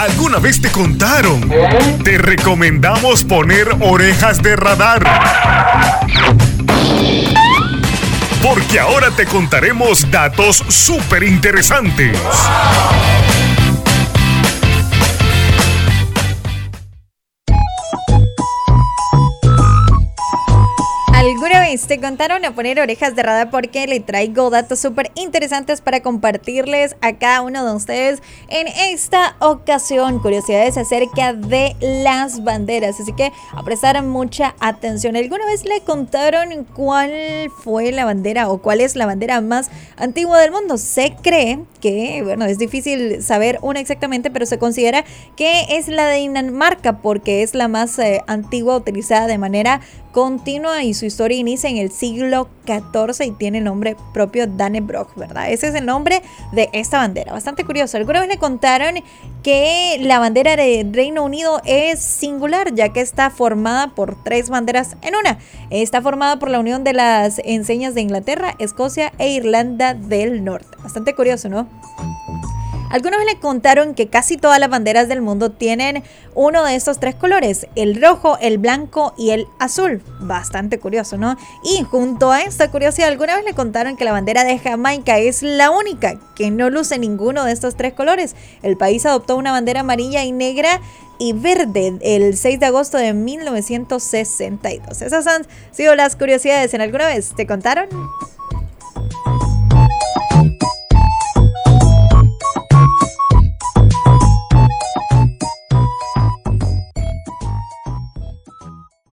¿Alguna vez te contaron? Te recomendamos poner orejas de radar. Porque ahora te contaremos datos súper interesantes. ¿Alguna vez te contaron a poner orejas de radar? Porque le traigo datos súper interesantes para compartirles a cada uno de ustedes en esta ocasión. Curiosidades acerca de las banderas, así que a prestar mucha atención. ¿Alguna vez le contaron cuál fue la bandera o cuál es la bandera más antigua del mundo? Se cree que, bueno, es difícil saber una exactamente, pero se considera que es la de Dinamarca porque es la más antigua, utilizada de manera continua, y su historia inicia en el siglo XIV y tiene el nombre propio Dannebrog, ¿verdad? Ese es el nombre de esta bandera, bastante curioso. Alguna vez le contaron que la bandera del Reino Unido es singular, ya que está formada por 3 banderas en una. Está formada por la unión de las enseñas de Inglaterra, Escocia e Irlanda del Norte. Bastante curioso, ¿no? Algunos le contaron que casi todas las banderas del mundo tienen uno de estos 3 colores: el rojo, el blanco y el azul. Bastante curioso, ¿no? Y junto a esta curiosidad, alguna vez le contaron que la bandera de Jamaica es la única que no luce ninguno de estos 3 colores. El país adoptó una bandera amarilla y negra y verde el 6 de agosto de 1962. Esas han sido las curiosidades. ¿En alguna vez te contaron?